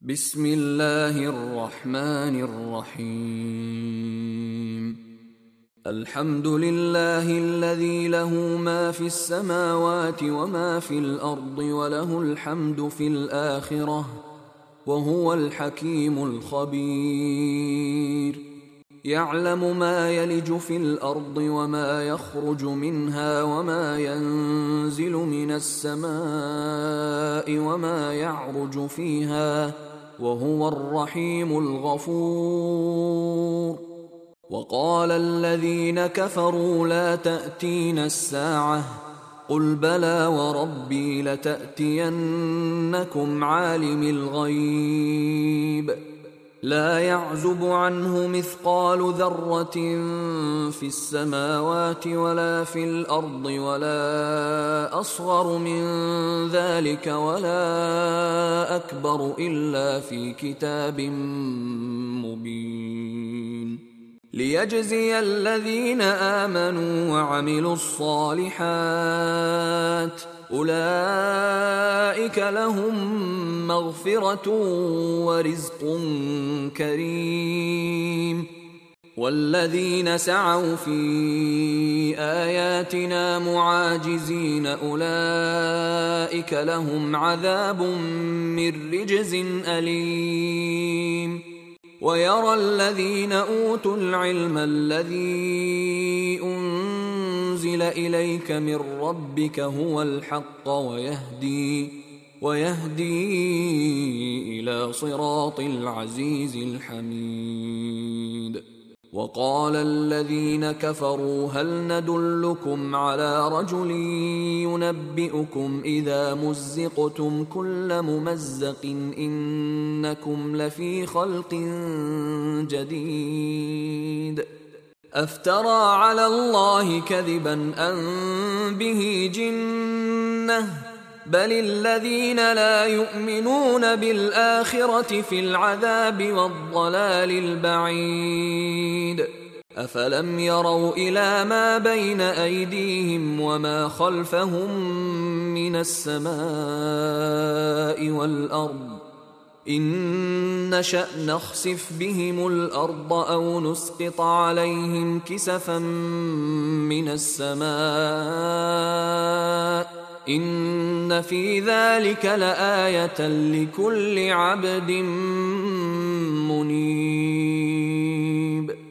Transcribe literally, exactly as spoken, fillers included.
بسم الله الرحمن الرحيم. الحمد لله الذي له ما في السماوات وما في الأرض وله الحمد في الآخرة وهو الحكيم الخبير. يعلم ما يلج في الأرض وما يخرج منها وما ينزل من السماء وما يعرج فيها وهو الرحيم الغفور. وقال الذين كفروا لا تأتينا الساعة قل بلى وربي لتأتينكم عالم الغيب لا يعزب عنه مثقال ذرة في السماوات ولا في الأرض ولا أصغر من ذلك ولا أكبر إلا في كتاب مبين ليجزي الذين آمنوا وعملوا الصالحات أولئك لهم مغفرة ورزق كريم. والذين سعوا في آياتنا معاجزين أولئك لهم عذاب من رجز أليم. ويرى الذين أوتوا العلم الذي أنزل إليك من ربك هو الحق ويهدي ويهدي إلى صراط العزيز الحميد. وقال الذين كفروا هل ندلكم على رجل ينبئكم إذا مزقتم كل ممزق إنكم لفي خلق جديد أفترى على الله كذبا أم به جنة بل الذين لا يؤمنون بالآخرة في العذاب والضلال البعيد. أفلم يروا إلى ما بين أيديهم وما خلفهم من السماء والأرض إن نشأ نخسف بهم الأرض أو نسقط عليهم كسفا من السماء إن في ذلك لآية لكل عبد منيب.